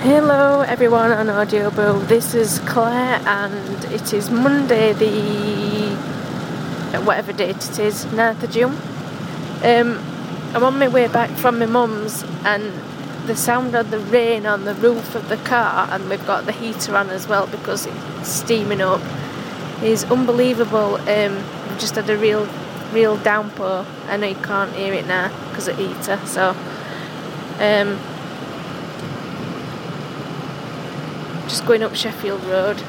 Hello everyone on Audioboo, this is Claire and it is Monday the whatever date it is, 9th of June. I'm on my way back from my mum's and the sound of the rain on the roof of the car, and we've got the heater on as well because it's steaming up, is unbelievable. We've just had a real downpour. I know you can't hear it now because of the heater, so just going up Sheffield Road.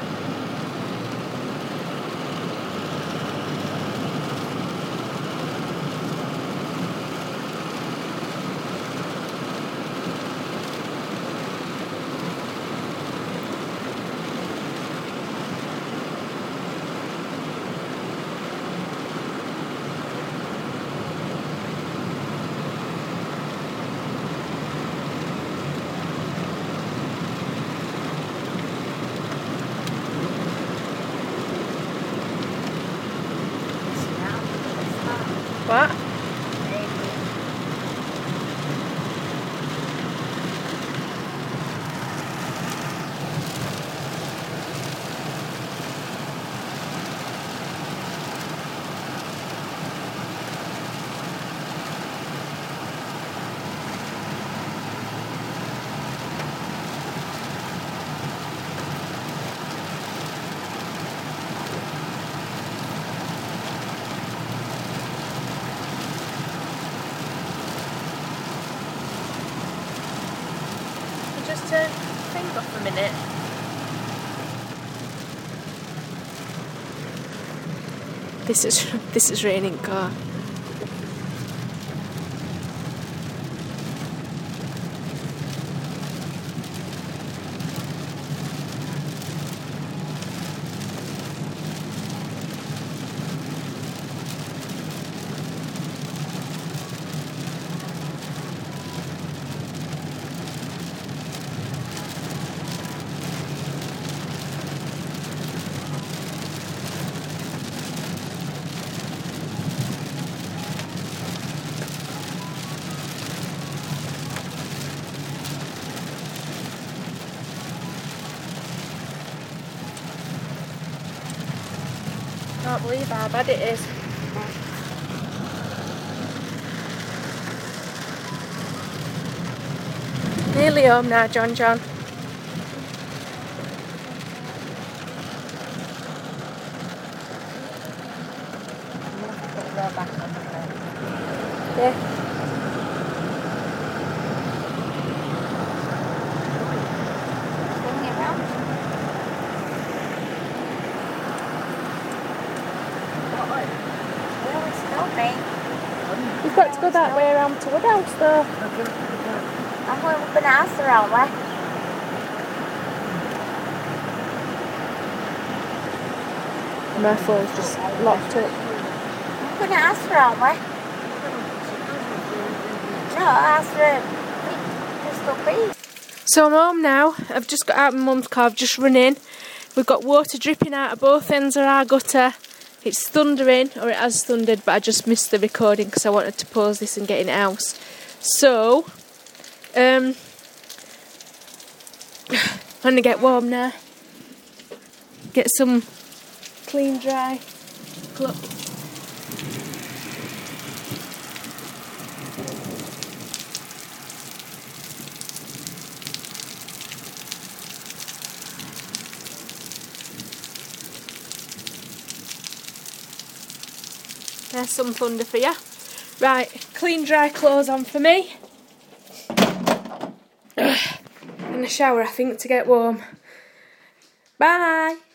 What? Just turn the thing off a minute. This is raining car. I can't believe how bad it is. Nearly home now, John. Yeah. You've got to go that way around to Woodhouse though. I'm going up an house around way. My phone's just locked up. I'm going to ask around way. No, ask for just up. So I'm home now. I've just got out of my mum's car. I've just run in. We've got water dripping out of both ends of our gutter. It's thundering, or it has thundered, but I just missed the recording because I wanted to pause this and get in the house. So, I'm going to get warm now. Get some clean, dry clothes. There's some thunder for you. Right, clean dry clothes on for me. And a shower, I think, to get warm. Bye!